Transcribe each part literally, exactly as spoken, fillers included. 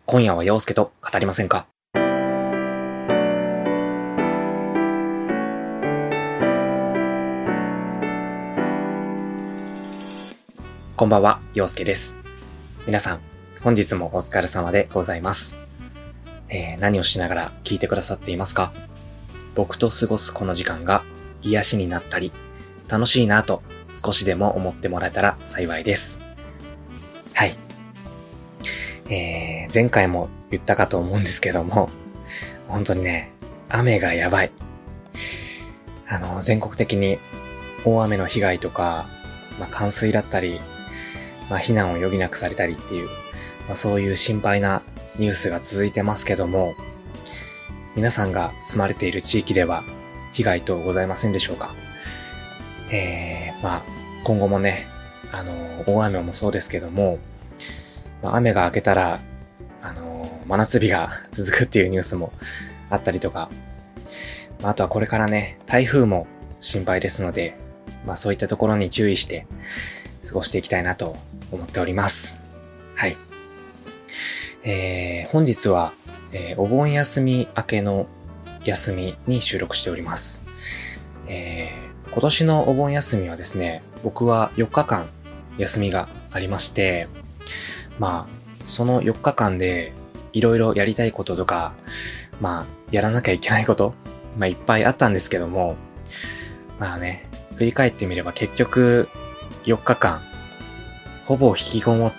今夜は陽介と語りませんか？こんばんは、陽介です。皆さん、本日もお疲れ様でございます。えー、何をしながら聞いてくださっていますか？僕と過ごすこの時間が癒しになったり、楽しいなと少しでも思ってもらえたら幸いです。はい。えー、前回も言ったかと思うんですけども、本当にね、雨がやばい。あの、全国的に大雨の被害とか、まあ、冠水だったり、まあ、避難を余儀なくされたりっていう、まあ、そういう心配なニュースが続いてますけども、皆さんが住まれている地域では被害等ございませんでしょうか？えー、まあ、今後もね、あの、大雨もそうですけども、まあ、雨が明けたら、あの、真夏日が続くっていうニュースもあったりとか、まあ、あとはこれからね、台風も心配ですので、まあそういったところに注意して過ごしていきたいなと思っております。はい。えー、本日は、えー、お盆休み明けの休みに収録しております。えー、今年のお盆休みはですね、僕はよっかかん休みがありまして、まあ、そのよっかかんでいろいろやりたいこととか、まあ、やらなきゃいけないこと、まあいっぱいあったんですけども、まあね、振り返ってみれば結局よっかかん、ほぼ引きこもって、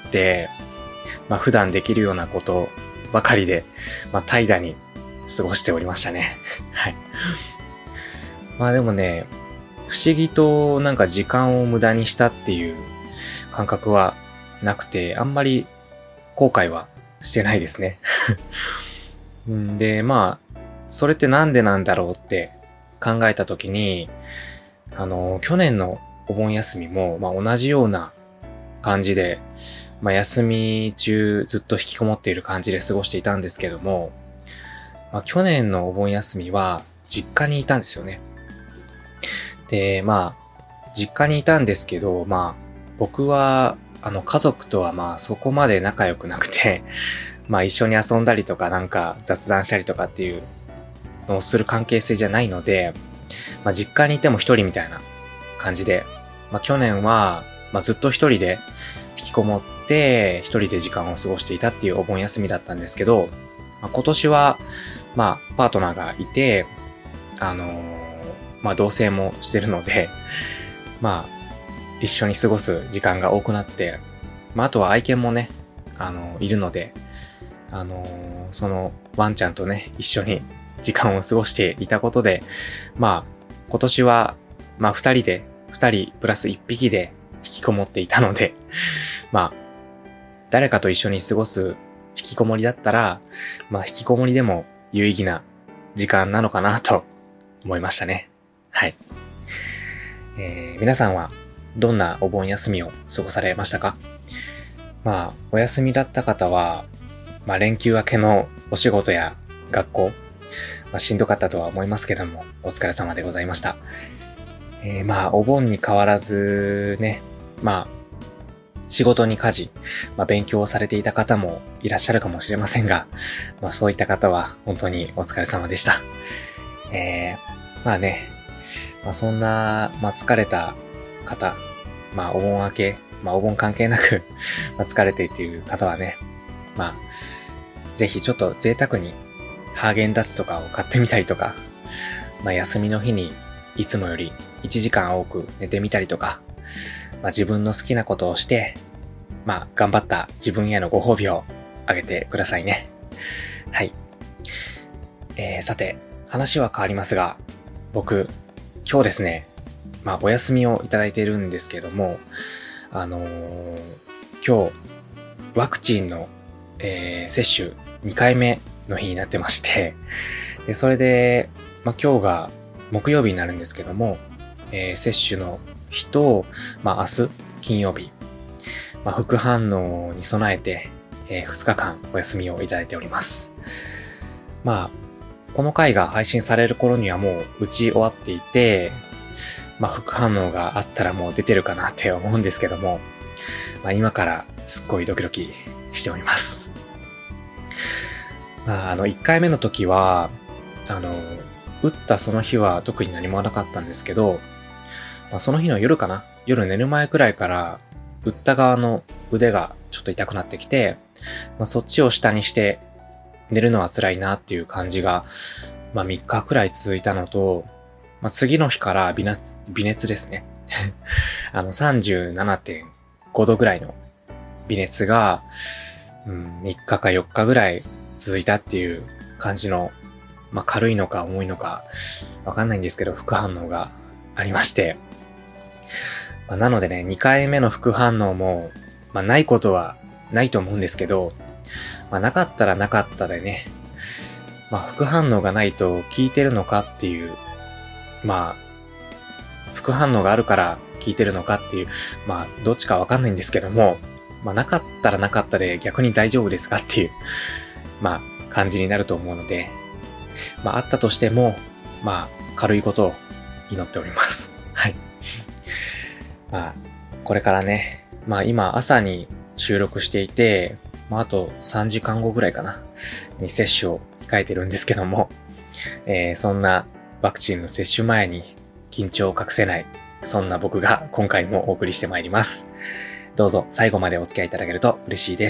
まあ普段できるようなことばかりで、まあ怠惰に過ごしておりましたね。はい。まあでもね、不思議となんか時間を無駄にしたっていう感覚はなくて、あんまり後悔はしてないですね。んで、まあ、それってなんでなんだろうって考えたときに、あの、去年のお盆休みも、まあ同じような感じで、まあ休み中ずっと引きこもっている感じで過ごしていたんですけども、まあ去年のお盆休みは実家にいたんですよね。で、まあ、実家にいたんですけど、まあ、僕は、あの、家族とはまあそこまで仲良くなくて、まあ一緒に遊んだりとかなんか雑談したりとかっていうのをする関係性じゃないので、まあ実家にいても一人みたいな感じで、まあ去年は、まあずっと一人で引きこもって一人で時間を過ごしていたっていうお盆休みだったんですけど、まあ、今年は、まあパートナーがいて、あのー、まあ同棲もしてるので、まあ一緒に過ごす時間が多くなって、まああとは愛犬もね、あのー、いるので、あのー、そのワンちゃんとね、一緒に時間を過ごしていたことで、まあ、今年は、まあ二人で、二人プラス一匹で引きこもっていたので、まあ、誰かと一緒に過ごす引きこもりだったら、まあ引きこもりでも有意義な時間なのかなと思いましたね。はい。えー、皆さんはどんなお盆休みを過ごされましたか？まあ、お休みだった方は、まあ連休明けのお仕事や学校、まあ、しんどかったとは思いますけども、お疲れ様でございました。えー、まあ、お盆に変わらずね、まあ、仕事に家事、まあ、勉強をされていた方もいらっしゃるかもしれませんが、まあ、そういった方は本当にお疲れ様でした。えー、まあね、まあ、そんな、まあ、疲れた方、まあ、お盆明け、まあ、お盆関係なくまあ、疲れていっている方はね、まあ、ぜひちょっと贅沢にハーゲンダッツとかを買ってみたりとか、まあ休みの日にいつもよりいちじかん多く寝てみたりとか、まあ自分の好きなことをして、まあ頑張った自分へのご褒美をあげてくださいね。はい。えー、さて、話は変わりますが、僕、今日ですね、まあお休みをいただいているんですけども、あのー、今日、ワクチンの、えー、接種にかいめの日になってまして、で、それで、まあ、今日が木曜日になるんですけども、えー、接種の日と、まあ、明日、金曜日、まあ、副反応に備えて、えー、ふつかかんお休みをいただいております。まあ、この回が配信される頃にはもう打ち終わっていて、まあ、副反応があったらもう出てるかなって思うんですけども、まあ、今からすっごいドキドキしております。 まあ、あの、いっかいめの時は、あの、打ったその日は特に何もなかったんですけど、まあ、その日の夜かな夜寝る前くらいから、打った側の腕がちょっと痛くなってきて、まあ、そっちを下にして寝るのは辛いなっていう感じが、まあみっかくらい続いたのと、まあ次の日から微熱、微熱ですね。あの さんじゅうななてんご 度ぐらいの微熱が、うん、みっかかよっかぐらい続いたっていう感じの、まあ軽いのか重いのかわかんないんですけど、副反応がありまして。まあ、なのでね、にかいめの副反応も、まあないことはないと思うんですけど、まあなかったらなかったでね、まあ副反応がないと効いてるのかっていう、まあ、副反応があるから効いてるのかっていう、まあどっちかわかんないんですけども、まあなかったらなかったで逆に大丈夫ですかっていう、まあ感じになると思うので、まああったとしても、まあ軽いことを祈っております。はい。まあこれからね、まあ今朝に収録していて、まああとさんじかんごぐらいかな、に接種を控えてるんですけども、えー、そんなワクチンの接種前に緊張を隠せない、そんな僕が今回もお送りしてまいります。どうぞ最後までお付き合いいただけると嬉しいです。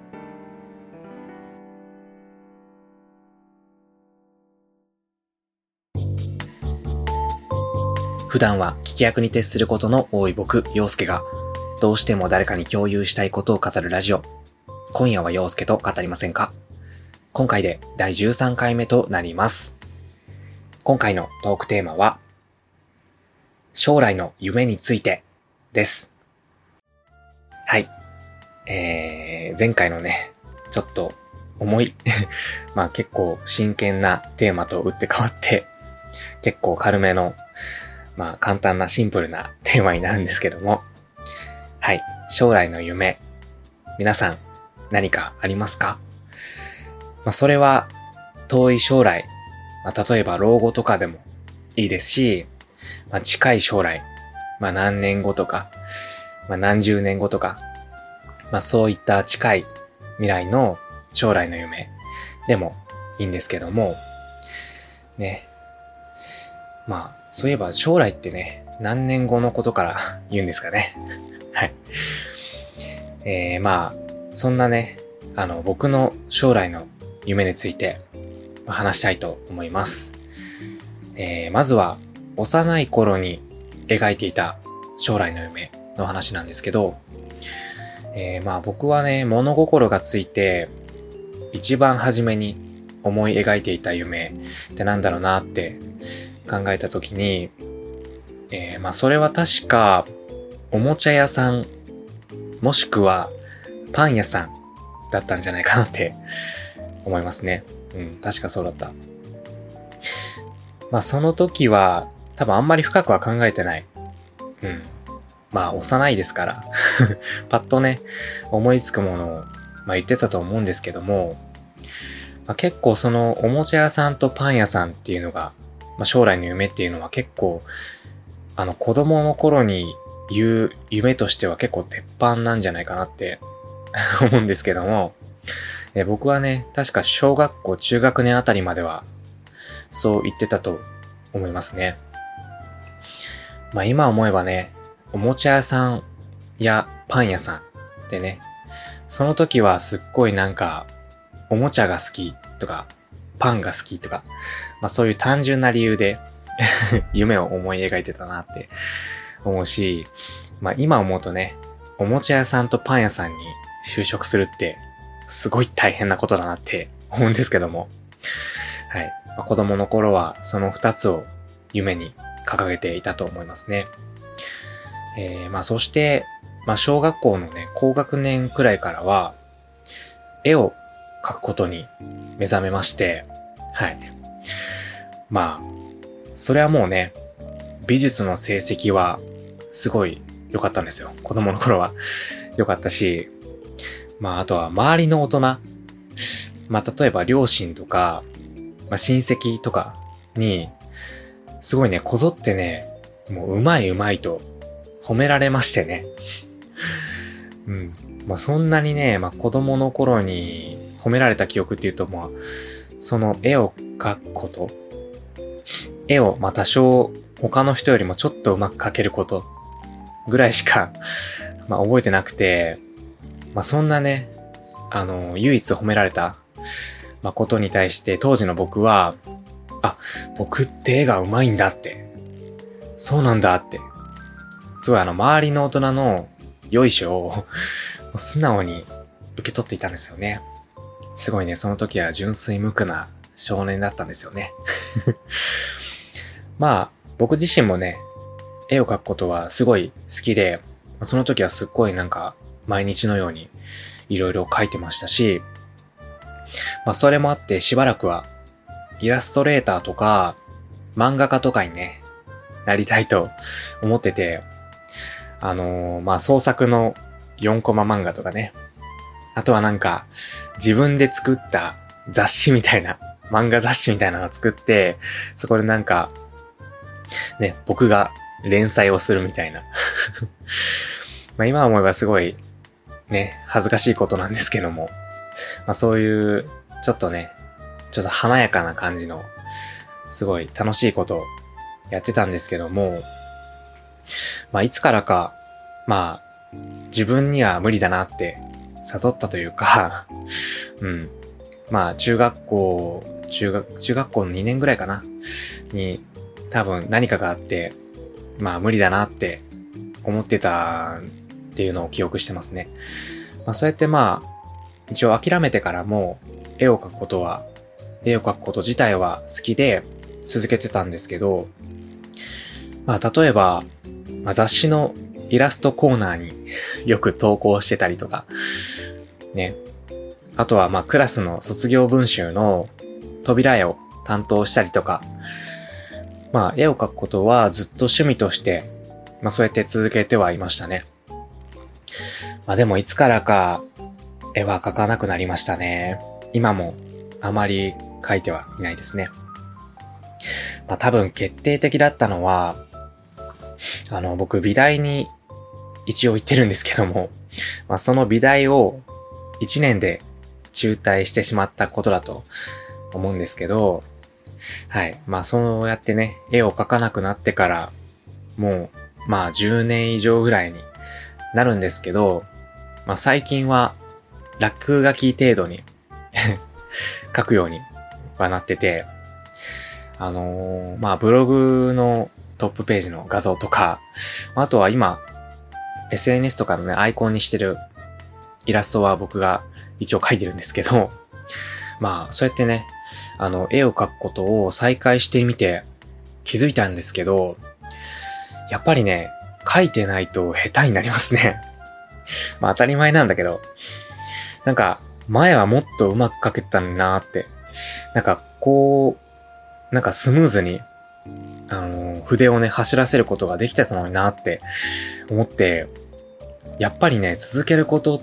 普段は聞き役に徹することの多い僕、陽介が、どうしても誰かに共有したいことを語るラジオ。今夜は陽介と語りませんか？今回でだいじゅうさんかいめとなります。今回のトークテーマは、将来の夢についてです。はい。えー、前回のね、ちょっと重い、まあ結構真剣なテーマと打って変わって、結構軽めの、まあ簡単なシンプルなテーマになるんですけども、はい。将来の夢、皆さん何かありますか？まあそれは遠い将来、まあ例えば老後とかでもいいですし、まあ近い将来、まあ何年後とか、まあ何十年後とか、まあそういった近い未来の将来の夢でもいいんですけども、ね。まあそういえば将来ってね、何年後のことから言うんですかね。はい。えー、まあ、そんなね、あの僕の将来の夢について話したいと思います。えー、まずは幼い頃に描いていた将来の夢の話なんですけど、えー、まあ僕はね、物心がついて一番初めに思い描いていた夢ってなんだろうなって考えたときに、えー、まあそれは確かおもちゃ屋さんもしくはパン屋さんだったんじゃないかなって思いますね。うん、確かそうだった。まあその時は多分あんまり深くは考えてない。うん。まあ幼いですからパッとね思いつくものを、まあ、言ってたと思うんですけども、まあ、結構そのおもちゃ屋さんとパン屋さんっていうのが、まあ、将来の夢っていうのは結構あの子供の頃に言う夢としては結構鉄板なんじゃないかなって思うんですけども、え僕はね確か小学校中学年あたりまではそう言ってたと思いますね。まあ今思えばね、おもちゃ屋さんやパン屋さんってね、その時はすっごいなんかおもちゃが好きとかパンが好きとか、まあそういう単純な理由で夢を思い描いてたなって思うし、まあ今思うとね、おもちゃ屋さんとパン屋さんに就職するってすごい大変なことだなって思うんですけども、はい。まあ、子供の頃はその二つを夢に掲げていたと思いますね。えー、まあそして、まあ小学校のね、高学年くらいからは、絵を描くことに目覚めまして、はい。まあ、それはもうね、美術の成績はすごい良かったんですよ。子供の頃は良かったし、まああとは周りの大人、まあ例えば両親とか、まあ親戚とかに、すごいね、こぞってね、もううまいうまいと褒められましてね。うん。まあそんなにね、まあ子供の頃に褒められた記憶っていうと、まあ、その絵を描くこと、絵を、まあ多少他の人よりもちょっとうまく描けることぐらいしか、まあ覚えてなくて、まあそんなね、あの、唯一褒められた、まあことに対して当時の僕は、あ、僕って絵がうまいんだって、そうなんだって、すごいあの周りの大人のよいしょを素直に受け取っていたんですよね。すごいね、その時は純粋無垢な少年だったんですよね。まあ、僕自身もね、絵を描くことはすごい好きで、その時はすっごいなんか毎日のようにいろいろ描いてましたし、まあそれもあってしばらくはイラストレーターとか漫画家とかにね、なりたいと思ってて、あのー、まあ創作のよんコマ漫画とかね、あとはなんか自分で作った雑誌みたいな、漫画雑誌みたいなのを作って、そこでなんかね、僕が連載をするみたいな。まあ今思えばすごいね、恥ずかしいことなんですけども、まあそういうちょっとね、ちょっと華やかな感じのすごい楽しいことをやってたんですけども、まあいつからか、まあ自分には無理だなって悟ったというか、うん。まあ中学校、中学、中学校のにねんぐらいかなに多分何かがあって、まあ無理だなって思ってたっていうのを記憶してますね。まあそうやってまあ一応諦めてからも絵を描くことは、絵を描くこと自体は好きで続けてたんですけど、まあ例えば、まあ、雑誌のイラストコーナーによく投稿してたりとか、ね。あとはまあクラスの卒業文集の扉絵を担当したりとか、まあ絵を描くことはずっと趣味として、まあそうやって続けてはいましたね。まあでもいつからか絵は描かなくなりましたね。今もあまり描いてはいないですね。まあ多分決定的だったのは、あの僕美大に一応行ってるんですけども、まあその美大をいちねんで中退してしまったことだと思うんですけど、はい。まあそうやってね、絵を描かなくなってから、もう、まあじゅうねん以上ぐらいになるんですけど、まあ最近は落書き程度に描くようにはなってて、あのー、まあブログのトップページの画像とか、あとは今、エスエヌエス とかのね、アイコンにしてるイラストは僕が一応描いてるんですけど、まあそうやってね、あの絵を描くことを再開してみて気づいたんですけど、やっぱりね、描いてないと下手になりますね。まあ当たり前なんだけど、なんか前はもっとうまく描けてたのになーって、なんかこう、なんかスムーズにあの筆をね走らせることができてたのになーって思って、やっぱりね、続けることって、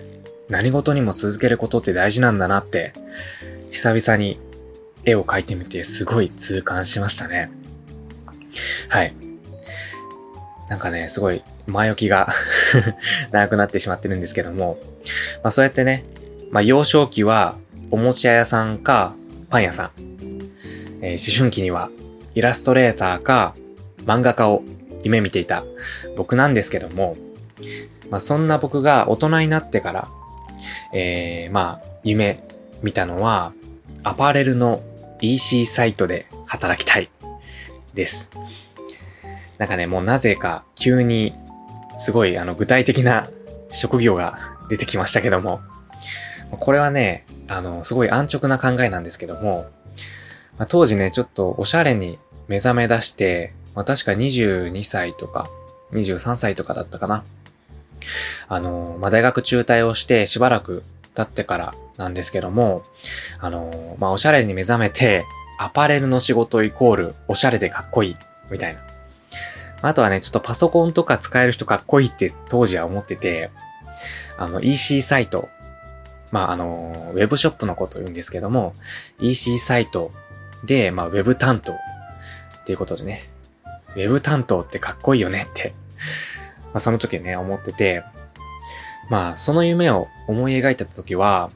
何事にも続けることって大事なんだなって、久々に絵を描いてみてすごい痛感しましたね。はい。なんかね、すごい前置きが長くなってしまってるんですけども、まあそうやってね、まあ幼少期はおもちゃ屋さんかパン屋さん、えー、思春期にはイラストレーターか漫画家を夢見ていた僕なんですけども、まあそんな僕が大人になってから、えー、まあ夢見たのはアパレルの イーシー サイトで働きたいです。なんかね、もうなぜか急にすごいあの具体的な職業が出てきましたけども、これはね、あのすごい安直な考えなんですけども、まあ、当時ねちょっとおしゃれに目覚め出して、まあ、確かにじゅうにさいとかにじゅうさんさいとかだったかな。あの、まあ、大学中退をしてしばらく経ってからなんですけども、あの、まあ、おしゃれに目覚めて、アパレルの仕事イコールおしゃれでかっこいいみたいな。あとはね、ちょっとパソコンとか使える人かっこいいって当時は思ってて、あの イーシー サイト、まああのウェブショップのことを言うんですけども、イーシー サイトでまあウェブ担当っていうことでね、ウェブ担当ってかっこいいよねって、まあその時ね思ってて、まあその夢を思い描いてた時は、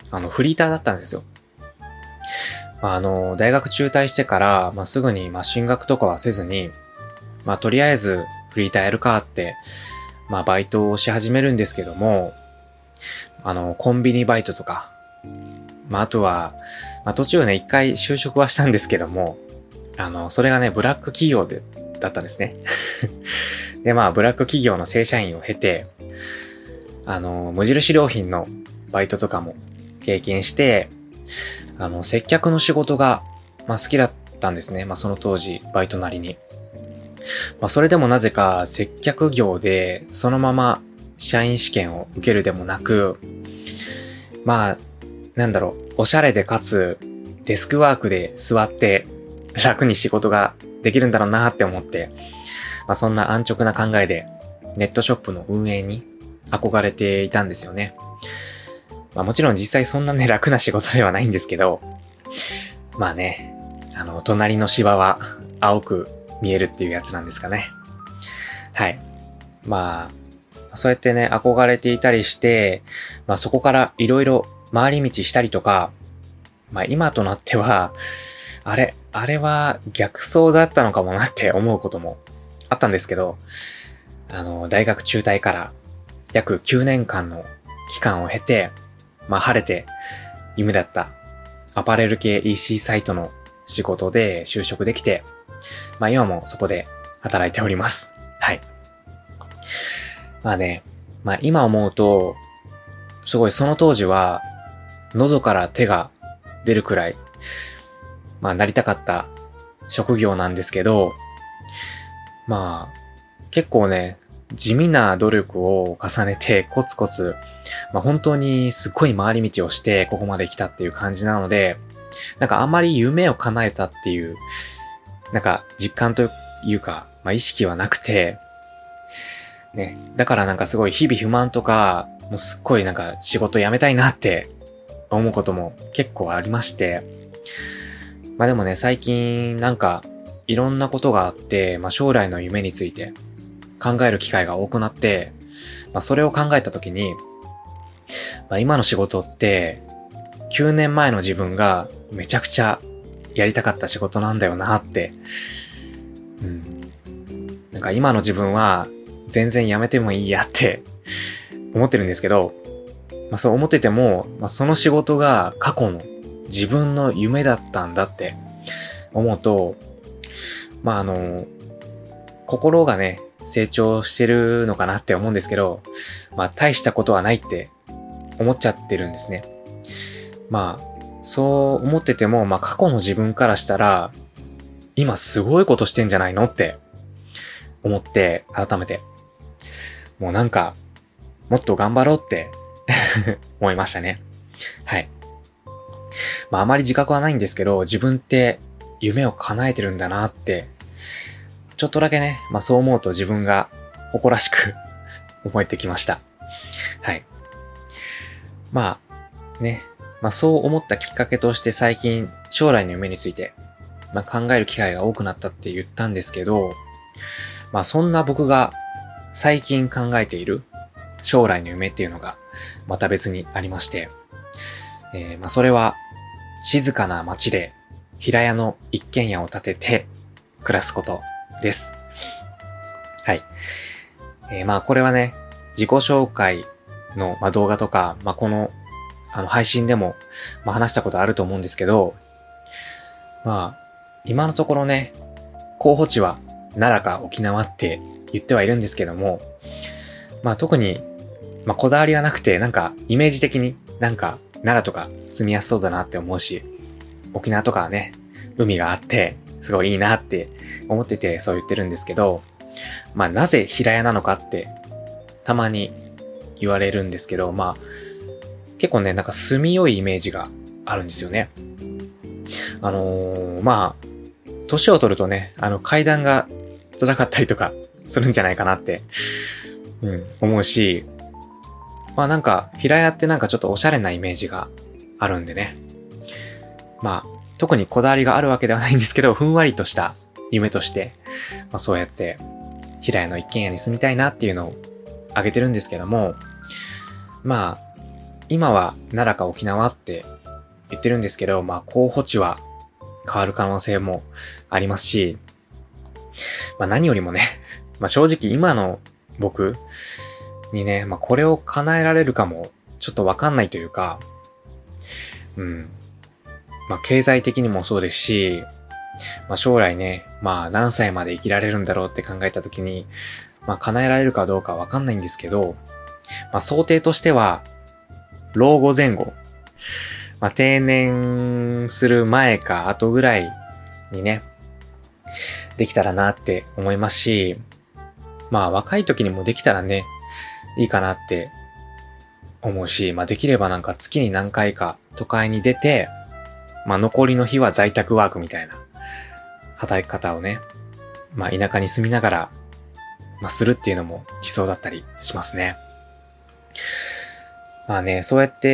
あの、フリーターだったんですよ。まあ、あの、大学中退してから、まあ、すぐに、まあ、進学とかはせずに、まあ、とりあえず、フリーターやるかって、まあ、バイトをし始めるんですけども、あの、コンビニバイトとか、まあ、あとは、まあ、途中ね、一回就職はしたんですけども、あの、それがね、ブラック企業で、だったんですね。で、まあ、ブラック企業の正社員を経て、あの、無印良品のバイトとかも経験して、あの、接客の仕事が、まあ、好きだったんですね。まあ、その当時、バイトなりに。まあ、それでもなぜか接客業で、そのまま社員試験を受けるでもなく、まあ、なんだろう、おしゃれでかつ、デスクワークで座って楽に仕事ができるんだろうなって思って、まあ、そんな安直な考えでネットショップの運営に憧れていたんですよね。まあ、もちろん実際そんなね、楽な仕事ではないんですけど、まあね、あの、隣の芝は青く見えるっていうやつなんですかね。はい。まあ、そうやってね、憧れていたりして、まあそこからいろいろ回り道したりとか、まあ今となっては、あれ、あれは逆走だったのかもなって思うこともあったんですけど、あの、大学中退から約きゅうねんかんの期間を経て、まあ晴れて夢だったアパレル系 イーシー サイトの仕事で就職できて、まあ今もそこで働いております。はい。まあね、まあ今思うと、すごいその当時は喉から手が出るくらい、まあなりたかった職業なんですけど、まあ結構ね、地味な努力を重ねてコツコツ、まあ本当にすっごい回り道をしてここまで来たっていう感じなので、なんかあんまり夢を叶えたっていう、なんか実感というか、まあ意識はなくて、ね、だからなんかすごい日々不満とか、もうすっごいなんか仕事辞めたいなって思うことも結構ありまして、まあでもね、最近なんかいろんなことがあって、まあ将来の夢について考える機会が多くなって、まあそれを考えたときに、まあ今の仕事ってきゅうねんまえの自分がめちゃくちゃやりたかった仕事なんだよなって、うん。なんか今の自分は全然やめてもいいやって思ってるんですけど、まあそう思ってても、まあその仕事が過去の自分の夢だったんだって思うと、まああの、心がね、成長してるのかなって思うんですけど、まあ大したことはないって思っちゃってるんですね。まあ、そう思ってても、まあ過去の自分からしたら、今すごいことしてんじゃないのって思って、改めて。もうなんか、もっと頑張ろうって思いましたね。はい。まああまり自覚はないんですけど、自分って夢を叶えてるんだなって、ちょっとだけね、まあそう思うと自分が誇らしく思えてきました。はい。まあ、ね。まあそう思ったきっかけとして最近将来の夢について、まあ、考える機会が多くなったって言ったんですけど、まあそんな僕が最近考えている将来の夢っていうのがまた別にありまして、えー、まあそれは静かな街で平屋の一軒家を建てて暮らすことです。はい。えー、まあこれはね、自己紹介の、まあ、動画とか、まあこのあの配信でも、まあ、話したことあると思うんですけど、まあ今のところね、候補地は奈良か沖縄って言ってはいるんですけども、まあ特に、まあこだわりはなくて、なんかイメージ的になんか奈良とか住みやすそうだなって思うし、沖縄とかはね、海があってすごいいいなって思っててそう言ってるんですけど、まあなぜ平屋なのかってたまに言われるんですけど、まあ結構ね、なんか住みよいイメージがあるんですよね。あのー、まあ、年を取るとね、あの階段が辛かったりとかするんじゃないかなって、うん、思うし、まあなんか平屋ってなんかちょっとおしゃれなイメージがあるんでね。まあ、特にこだわりがあるわけではないんですけど、ふんわりとした夢として、まあそうやって平屋の一軒家に住みたいなっていうのを挙げてるんですけども、まあ、 今は奈良か沖縄って言ってるんですけど、まあ候補地は変わる可能性もありますし、まあ何よりもね、まあ正直今の僕にね、まあこれを叶えられるかもちょっとわかんないというか、うん。まあ経済的にもそうですし、まあ将来ね、まあ何歳まで生きられるんだろうって考えたときに、まあ叶えられるかどうかわかんないんですけど、まあ想定としては、老後前後、まあ定年する前か後ぐらいにね、できたらなって思いますし、まあ若い時にもできたらね、いいかなって思うし、まあできればなんか月に何回か都会に出て、まあ残りの日は在宅ワークみたいな働き方をね、まあ田舎に住みながら、まあするっていうのも理想だったりしますね。まあね、そうやって、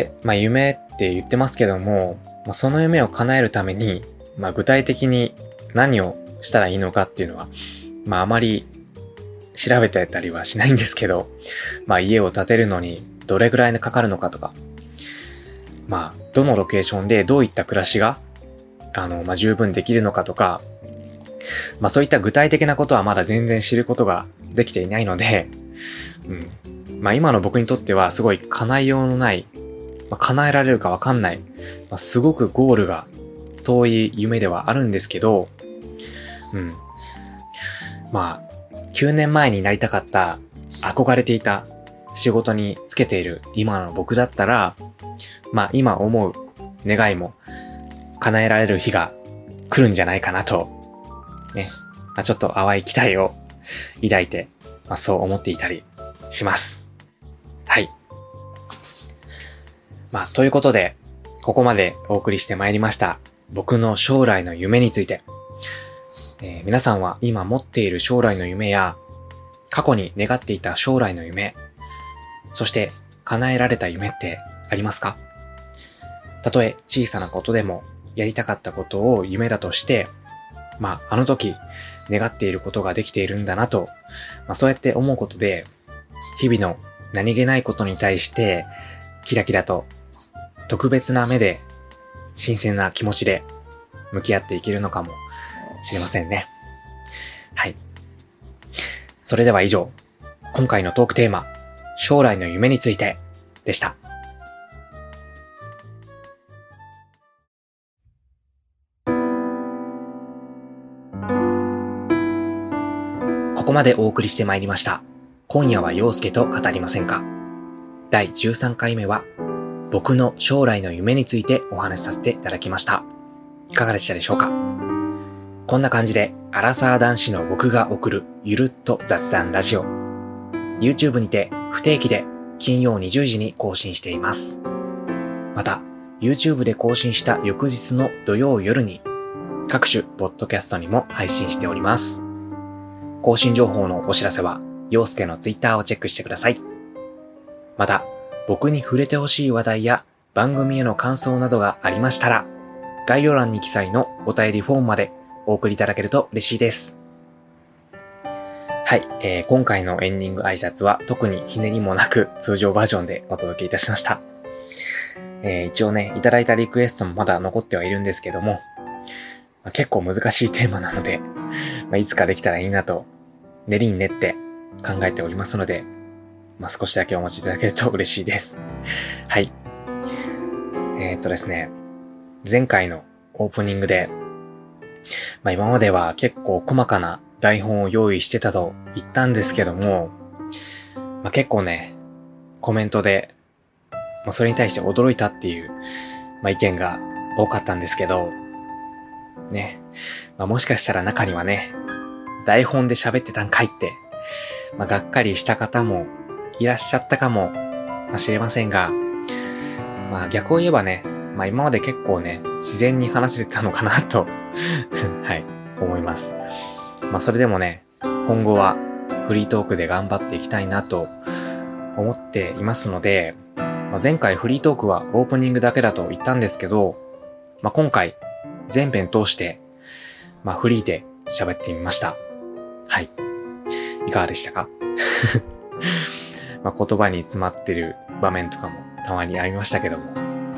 まあ夢って言ってますけども、まあその夢を叶えるために、まあ具体的に何をしたらいいのかっていうのは、まああまり調べてたりはしないんですけど、まあ家を建てるのにどれぐらいかかるのかとか、まあどのロケーションでどういった暮らしが、あの、まあ十分できるのかとか、まあそういった具体的なことはまだ全然知ることができていないので、うん。まあ今の僕にとってはすごい叶えようのない、まあ、叶えられるかわかんない、まあ、すごくゴールが遠い夢ではあるんですけど、うん。まあ、きゅうねんまえになりたかった、憧れていた仕事につけている今の僕だったら、まあ今思う願いも叶えられる日が来るんじゃないかなと、ね。まあ、ちょっと淡い期待を抱いて、まあそう思っていたりします。はい。まあということで、ここまでお送りしてまいりました。僕の将来の夢について。えー、皆さんは今持っている将来の夢や、過去に願っていた将来の夢、そして叶えられた夢ってありますか？たとえ小さなことでもやりたかったことを夢だとして、まああの時願っていることができているんだなと、まあそうやって思うことで、日々の何気ないことに対してキラキラと特別な目で新鮮な気持ちで向き合っていけるのかもしれませんね。はい。それでは以上、今回のトークテーマ、将来の夢についてでした。ここまでお送りしてまいりました。今夜は陽介と語りませんか。だいじゅうさんかいめは、僕の将来の夢についてお話しさせていただきました。いかがでしたでしょうか。こんな感じで、アラサー男子の僕が送るゆるっと雑談ラジオ。YouTube にて不定期で金曜にじゅうじに更新しています。また、YouTube で更新した翌日の土曜夜に、各種ポッドキャストにも配信しております。更新情報のお知らせは、陽介の Twitter をチェックしてください。また、僕に触れてほしい話題や番組への感想などがありましたら、概要欄に記載のお便りフォームまでお送りいただけると嬉しいです。はい、えー、今回のエンディング挨拶は特にひねりもなく通常バージョンでお届けいたしました。えー、一応ね、いただいたリクエストもまだ残ってはいるんですけども、まあ、結構難しいテーマなので、まあ、いつかできたらいいなと練りに練って考えておりますので、まあ、少しだけお待ちいただけると嬉しいです。はい。えー、っとですね、前回のオープニングで、まあ今までは結構細かな台本を用意してたと言ったんですけども、まあ結構ね、コメントで、まあそれに対して驚いたっていう、まあ意見が多かったんですけど、ね、まあもしかしたら中にはね、台本で喋ってたんかいって、まあがっかりした方もいらっしゃったかもしれませんが、まあ逆を言えばね、まあ今まで結構ね、自然に話せてたのかなと、はい、思います。まあそれでもね、今後はフリートークで頑張っていきたいなと思っていますので、まあ、前回フリートークはオープニングだけだと言ったんですけど、まあ今回全編通して、まあフリーで喋ってみました。はい。いかがでしたか？まあ言葉に詰まってる場面とかもたまにありましたけども。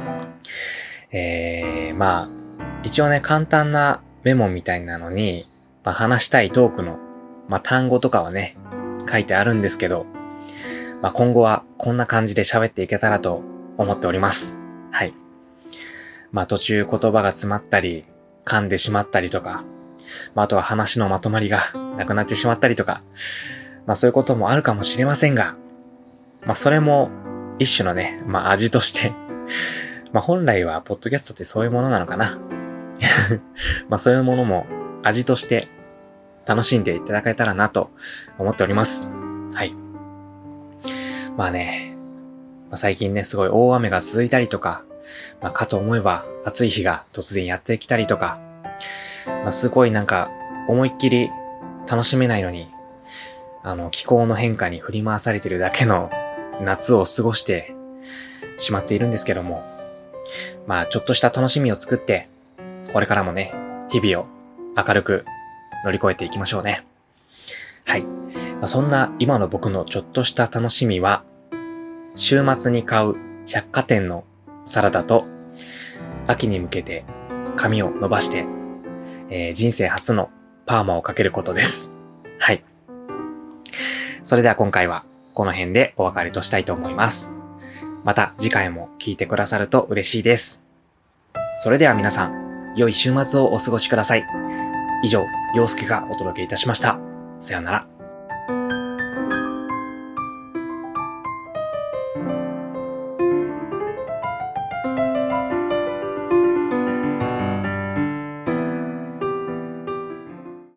えー、まあ、一応ね、簡単なメモみたいなのに、まあ、話したいトークの、まあ、単語とかはね、書いてあるんですけど、まあ、今後はこんな感じで喋っていけたらと思っております。はい。まあ、途中言葉が詰まったり、噛んでしまったりとか、まあ、あとは話のまとまりがなくなってしまったりとか、まあ、そういうこともあるかもしれませんが、まあ、それも一種のね、まあ、味として、まあ、本来はポッドキャストってそういうものなのかな。まあ、そういうものも味として楽しんでいただけたらなと思っております。はい。まあね、まあ、最近ね、すごい大雨が続いたりとか、まあ、かと思えば暑い日が突然やってきたりとか、まあ、すごいなんか思いっきり楽しめないのに、あの気候の変化に振り回されてるだけの夏を過ごしてしまっているんですけども、まあちょっとした楽しみを作って、これからもね、日々を明るく乗り越えていきましょうね。はい。まあ、そんな今の僕のちょっとした楽しみは、週末に買う百貨店のサラダと、秋に向けて髪を伸ばして、えー、人生初のパーマをかけることです。はい。それでは今回はこの辺でお別れとしたいと思います。また次回も聞いてくださると嬉しいです。それでは皆さん、良い週末をお過ごしください。以上、陽介がお届けいたしました。さようなら。